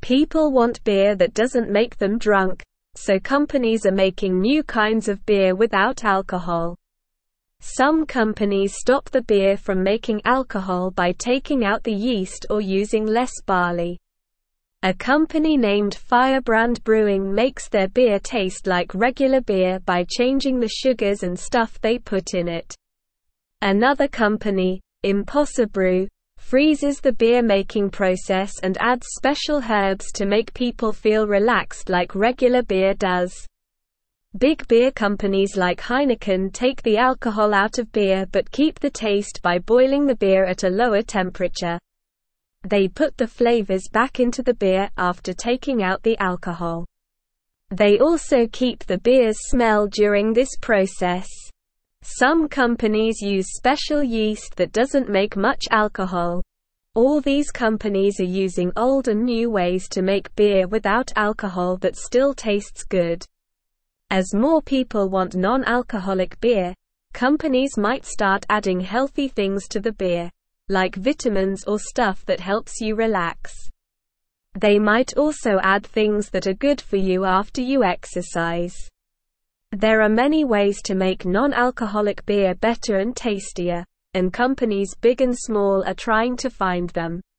People want beer that doesn't make them drunk, so companies are making new kinds of beer without alcohol. Some companies stop the beer from making alcohol by taking out the yeast or using less barley. A company named Firebrand Brewing makes their beer taste like regular beer by changing the sugars and stuff they put in it. Another company, Impossible Brew, freezes the beer-making process and adds special herbs to make people feel relaxed like regular beer does. Big beer companies like Heineken take the alcohol out of beer but keep the taste by boiling the beer at a lower temperature. They put the flavors back into the beer after taking out the alcohol. They also keep the beer's smell during this process. Some companies use special yeast that doesn't make much alcohol. All these companies are using old and new ways to make beer without alcohol that still tastes good. As more people want non-alcoholic beer, companies might start adding healthy things to the beer, like vitamins or stuff that helps you relax. They might also add things that are good for you after you exercise. There are many ways to make non-alcoholic beer better and tastier, and companies big and small are trying to find them.